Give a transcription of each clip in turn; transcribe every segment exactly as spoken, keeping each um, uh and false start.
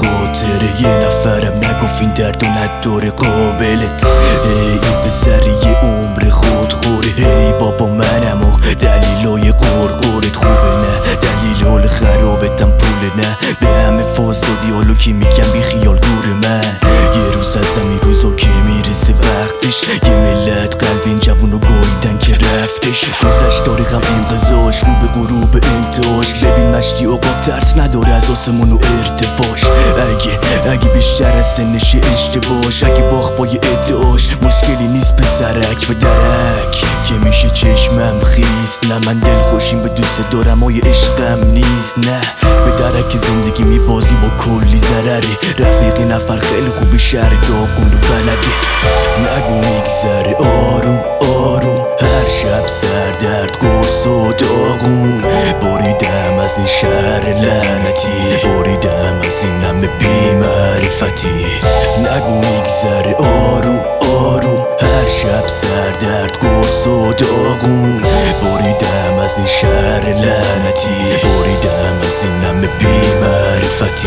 خاطره یه نفرم نگفت این درد و نداره قابلت. ای این پسر یه عمر خود خوره. هی بابا منم و دلیلای قرقورت خوبه نه دلیلال خرابتم پوله نه به همه فاز دادی حالو که میگم بی خیال گور من. یه روز از این روزا که میرسه وقتش یه ملت قلب این جوونو گاییدن که رفتش. گذشت تاریخم انقضاش رو به غروب انتهاش. ببین مشتی آقا ترس نداره از آسمون و ارتفاعش. اگه اگه بیشتر از سنش اشتباهش اگه باخت با یه ادعاش مشکلی نیست پسرک به درک که میشه چشمم خیست. نه من دل خوشیم به دوست دارم و یه عشقم نیست. نه به درک زندگی میبازی با کلی ضرره. رفیقی نفر خیلی خوبی شهر داغون و بلده. نگو میگذره آروم آروم هر شب سردرد قرص و داغون. بریدم از این شهر لعنتی بریدم از این همه بی‌معرفتی. نگو میگذره آروم آروم هر شب سردرد قرص و داغون. بریدم از این شهر لعنتی بریدم از این همه بی‌معرفتی.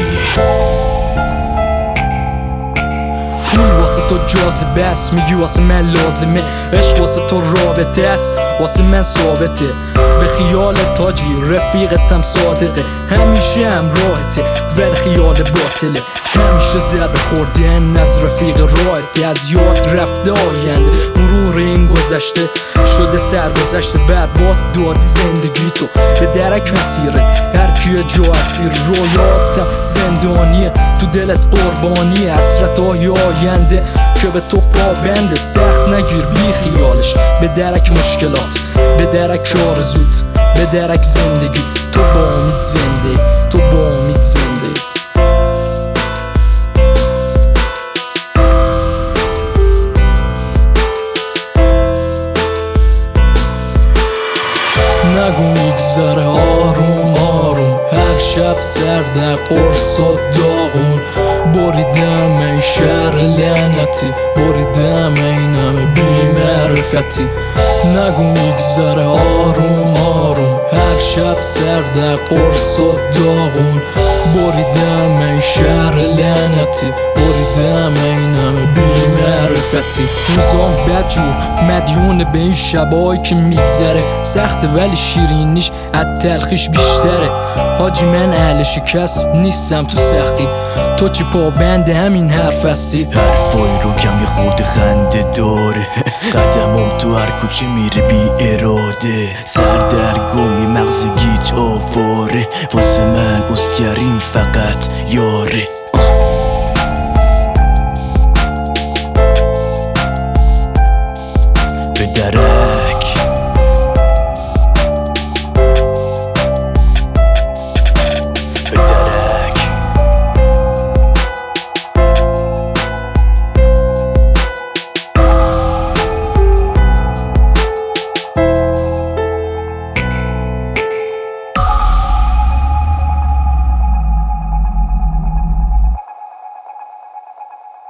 پول واسه تو جاذبه است میگی واسه من لازمه. عشق واسه تو رابطه است واسه من ثابته. به خیال تاجی رفیقتم صادقه همیشه همراهته ولی خیال باطله. همیشه ضربه خوردن از رفیق راحته از یاد رفته آینده مرور این گذشته شده سرگذشته برباد داد زندگی تو به درک مسیره. هر کیه جا اسیر رویاتم زندانیه تو دلت قربانی حسرت های آینده که به تو پابنده. سخت نگیر بی خیالش به درک مشکلات به درک آرزوت به درک زندگی. تو با امید زنده تو با امید زنده. نگو میگذره آروم آروم هر شب سر در قرص و داغون. بریدم این شهر لعنتی بریدم این همه بی‌معرفتی. نگو میگذره آروم آروم هر شب سر در قرص و داغون. بریدم این شهر لعنتی بریدم این همه بی‌معرفتی. روزام بدجور مدیون به این شبایی که میگذره. سخته ولی شیرینیش از تلخیش بیشتره. حاجی من اهل شکست نیستم تو سختی تو چی پابند همین حرف هستی. حرفای رو کم یه خورده خنده داره. قدمم تو هر کوچه میره بی اراده. سردرگمی مغز گیج آواره واسه من اوزگرین فقط یاره.